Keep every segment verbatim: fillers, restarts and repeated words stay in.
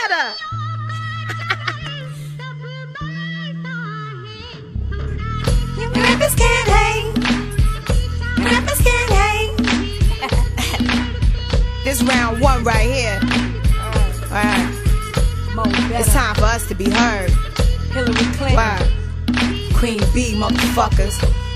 better. Rappers can't hang. Rappers can't hang. This round one right here. Alright. It's time for us to be heard. Hillary Clinton. Word. Queen B, motherfuckers.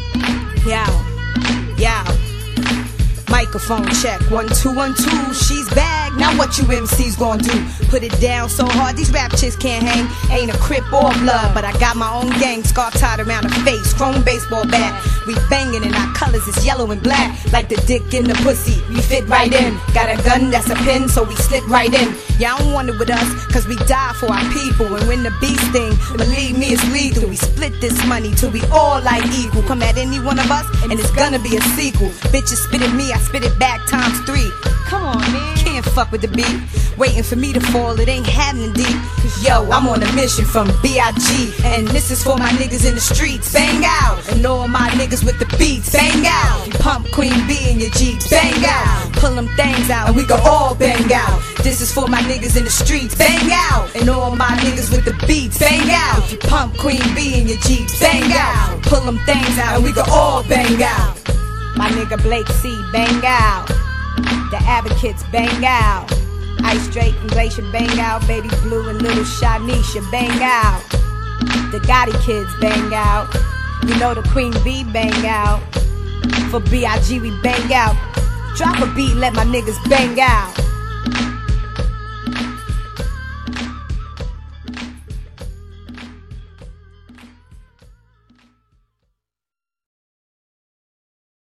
Yow, yow. Microphone check, one, two, one, two, she's back. Now what you M Cs gon' do? Put it down so hard, these rap chicks can't hang. Ain't a crip or blood, but I got my own gang. Scar tied around the face, chrome baseball bat. We bangin' and our colors is yellow and black. Like the dick in the pussy, we fit right in. Got a gun that's a pin, so we slip right in. Y'all don't want it with us, cause we die for our people. And when the beast sting, believe me, it's lethal. We split this money till we all like equal. Come at any one of us, and it's gonna be a sequel. Bitches spit at me, I spit it back times three. Come on, man, can't fuck with the beat. Waiting for me to fall, it ain't happening deep. Yo, I'm on a mission from B I G, and this is for my niggas in the streets. Bang out, and all my niggas with the beats. Bang out, pump Queen B in your Jeep. Bang out, pull them things out, and we can all bang out. This is for my niggas in the streets. Bang out, and all my niggas with the beats. Bang out, if you pump Queen B in your Jeep. Bang out, pull them things out, and we can all bang out. My nigga Blake C, bang out. The Advocates, bang out. Ice Drake and Glacier, bang out. Baby Blue and Little Shanisha, bang out. The Gotti Kids, bang out. You know the Queen B, bang out. For B I G, we bang out. Drop a beat, let my niggas bang out.